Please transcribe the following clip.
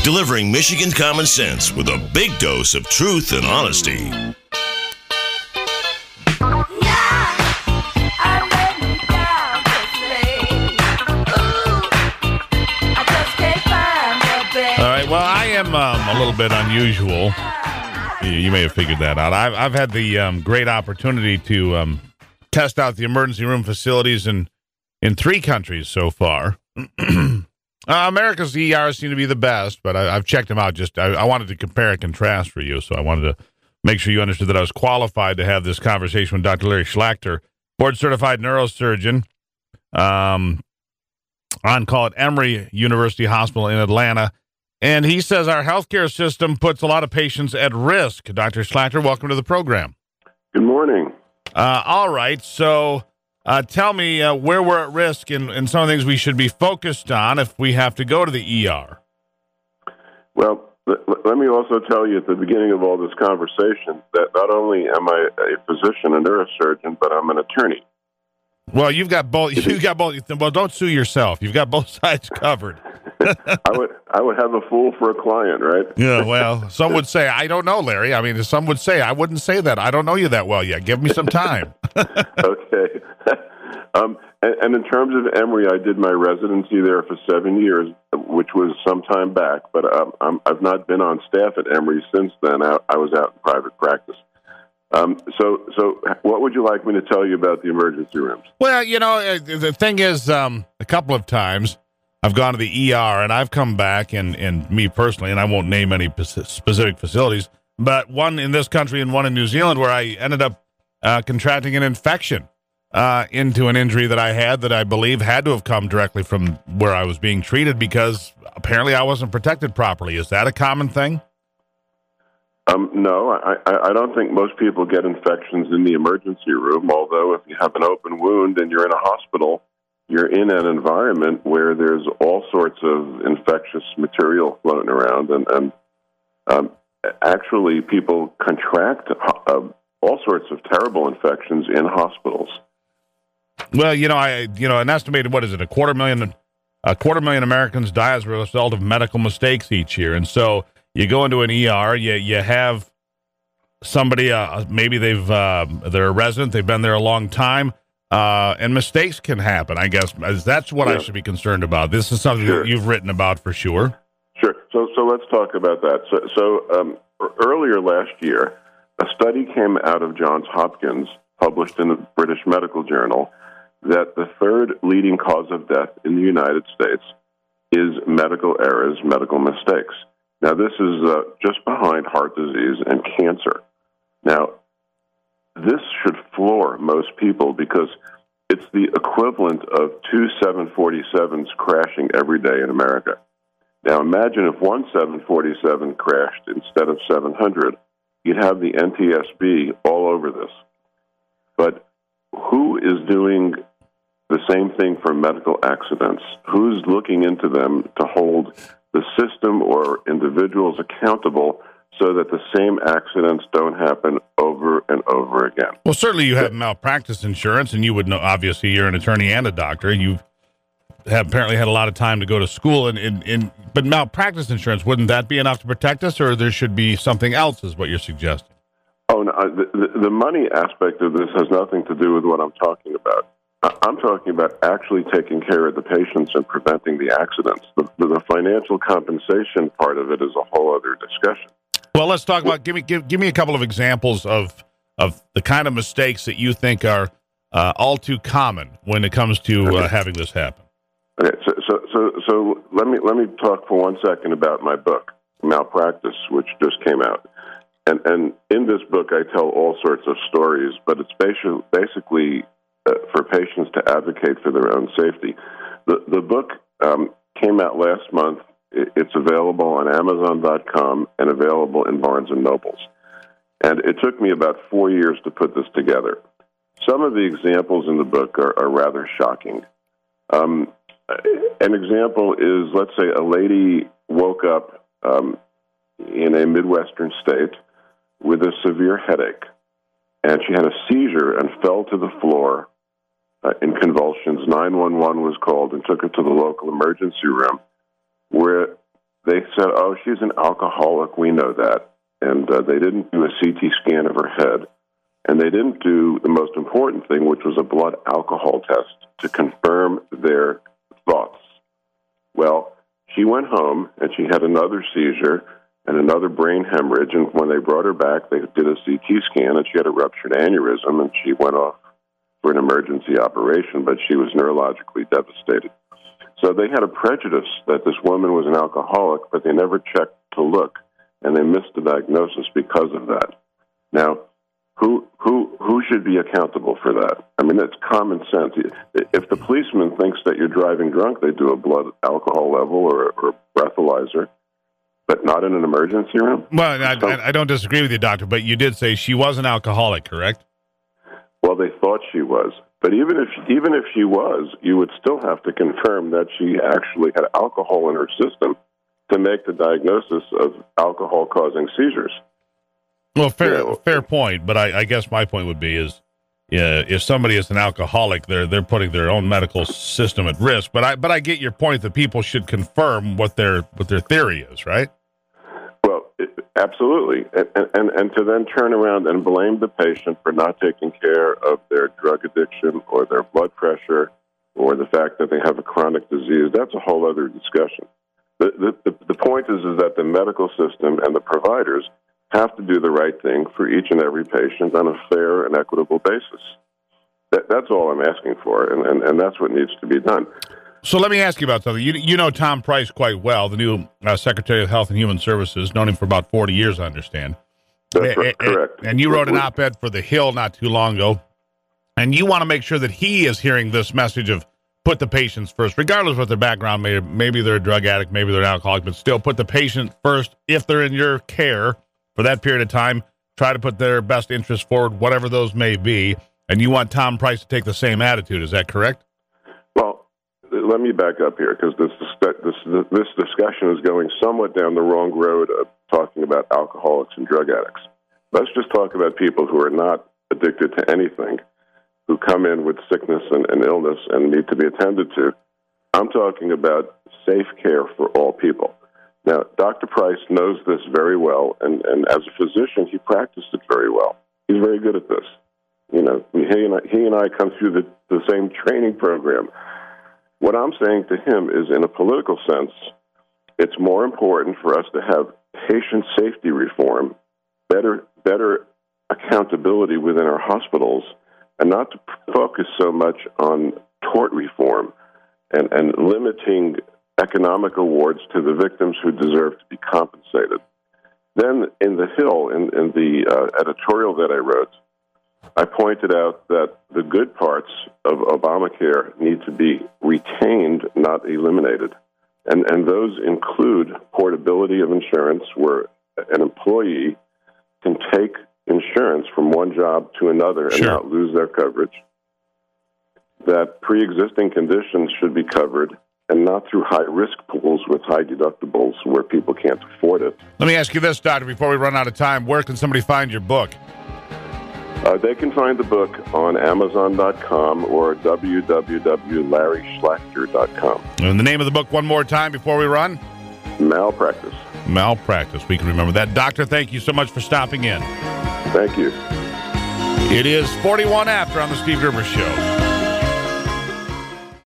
delivering Michigan common sense with a big dose of truth and honesty. All right, well, I am a little bit unusual. You may have figured that out. I've had the great opportunity to test out the emergency room facilities in 3 countries so far. America's ERs seem to be the best, but I've checked them out. I wanted to compare and contrast for you, so I wanted to make sure you understood that I was qualified to have this conversation with Dr. Larry Schlachter, board-certified neurosurgeon, on call at Emory University Hospital in Atlanta. And he says our healthcare system puts a lot of patients at risk. Dr. Schlachter, welcome to the program. Good morning. All right, so tell me where we're at risk and some of the things we should be focused on if we have to go to the ER. Well, let me also tell you at the beginning of all this conversation that not only am I a physician, a neurosurgeon, but I'm an attorney. Well, you've got both. Well, don't sue yourself. You've got both sides covered. I would have a fool for a client, right? Yeah, well, some would say, I don't know, Larry. I mean, some would say, I wouldn't say that. I don't know you that well yet. Give me some time. Okay. And in terms of Emory, I did my residency there for 7 years, which was some time back, but I've not been on staff at Emory since then. I was out in private practice. So what would you like me to tell you about the emergency rooms? Well, the thing is, a couple of times I've gone to the ER and I've come back and me personally, and I won't name any specific facilities, but one in this country and one in New Zealand where I ended up contracting an infection into an injury that I had that I believe had to have come directly from where I was being treated because apparently I wasn't protected properly. Is that a common thing? No, I don't think most people get infections in the emergency room, although if you have an open wound and you're in a hospital, you're in an environment where there's all sorts of infectious material floating around, and actually people contract all sorts of terrible infections in hospitals. Well, an estimated, what is it, a quarter million Americans die as a result of medical mistakes each year, and so you go into an ER, you have somebody, maybe they're a resident, they've been there a long time, and mistakes can happen, I guess. That's what I should be concerned about. This is something that you've written about for sure. Sure. So let's talk about that. So earlier last year, a study came out of Johns Hopkins, published in the British Medical Journal, that the third leading cause of death in the United States is medical errors, medical mistakes. Now, this is just behind heart disease and cancer. Now, this should floor most people because it's the equivalent of 2 747s crashing every day in America. Now, imagine if one 747 crashed instead of 700, you'd have the NTSB all over this. But who is doing the same thing for medical accidents? Who's looking into them to hold the system or individuals accountable so that the same accidents don't happen over and over again? Well, certainly you have malpractice insurance, and you would know, obviously, you're an attorney and a doctor. You have apparently had a lot of time to go to school, but malpractice insurance, wouldn't that be enough to protect us, or there should be something else, is what you're suggesting? Oh, no, the money aspect of this has nothing to do with what I'm talking about. I'm talking about actually taking care of the patients and preventing the accidents. The financial compensation part of it is a whole other discussion. Well, let's talk about, give me a couple of examples of the kind of mistakes that you think are all too common when it comes to having this happen. Okay, so let me talk for 1 second about my book, Malpractice, which just came out. And in this book, I tell all sorts of stories, but it's basically for patients to advocate for their own safety. The book came out last month. It's available on Amazon.com and available in Barnes & Nobles. And it took me about 4 years to put this together. Some of the examples in the book are rather shocking. An example is, let's say a lady woke up in a Midwestern state with a severe headache, and she had a seizure and fell to the floor in convulsions. 911 was called and took her to the local emergency room, where they said, "Oh, she's an alcoholic. We know that." And they didn't do a CT scan of her head. And they didn't do the most important thing, which was a blood alcohol test to confirm their thoughts. Well, she went home, and she had another seizure and another brain hemorrhage. And when they brought her back, they did a CT scan, and she had a ruptured aneurysm, and she went off for an emergency operation, but she was neurologically devastated. So they had a prejudice that this woman was an alcoholic, but they never checked to look, and they missed the diagnosis because of that. Now, who should be accountable for that? I mean, it's common sense. If the policeman thinks that you're driving drunk, they do a blood alcohol level or a breathalyzer, but not in an emergency room? Well, I don't disagree with you, doctor, but you did say she was an alcoholic, correct? Well, they thought she was. But even if she was, you would still have to confirm that she actually had alcohol in her system to make the diagnosis of alcohol-causing seizures. Well, fair point, but I guess my point would be is, if somebody is an alcoholic, they're putting their own medical system at risk. But I get your point that people should confirm what their theory is, right? Well, absolutely, and to then turn around and blame the patient for not taking care of their drug addiction or their blood pressure or the fact that they have a chronic disease, that's a whole other discussion. The point is that the medical system and the providers have to do the right thing for each and every patient on a fair and equitable basis. That's all I'm asking for, and that's what needs to be done. So let me ask you about something. You know Tom Price quite well, the new Secretary of Health and Human Services, known him for about 40 years, I understand. That's right, correct. And you wrote an op-ed for The Hill not too long ago, and you want to make sure that he is hearing this message of put the patients first, regardless of what their background may. Maybe they're a drug addict, maybe they're an alcoholic, but still put the patient first if they're in your care for that period of time. Try to put their best interests forward, whatever those may be. And you want Tom Price to take the same attitude. Is that correct? Well, let me back up here, because this discussion is going somewhat down the wrong road of talking about alcoholics and drug addicts. Let's just talk about people who are not addicted to anything, who come in with sickness and illness and need to be attended to. I'm talking about safe care for all people. Now, Dr. Price knows this very well, and as a physician, he practiced it very well. He's very good at this. You know, he and I come through the same training program. What I'm saying to him is, in a political sense, it's more important for us to have patient safety reform, better accountability within our hospitals, and not to focus so much on tort reform and limiting economic awards to the victims who deserve to be compensated. Then in The Hill, in the editorial that I wrote, I pointed out that the good parts of Obamacare need to be retained, not eliminated. And those include portability of insurance, where an employee can take insurance from one job to another and not lose their coverage. That pre-existing conditions should be covered, and not through high-risk pools with high deductibles where people can't afford it. Let me ask you this, Doctor, before we run out of time. Where can somebody find your book? They can find the book on Amazon.com or www.larryschlachter.com. And the name of the book one more time before we run? Malpractice. Malpractice. We can remember that. Doctor, thank you so much for stopping in. Thank you. It is 41 after on the Steve Gerber Show.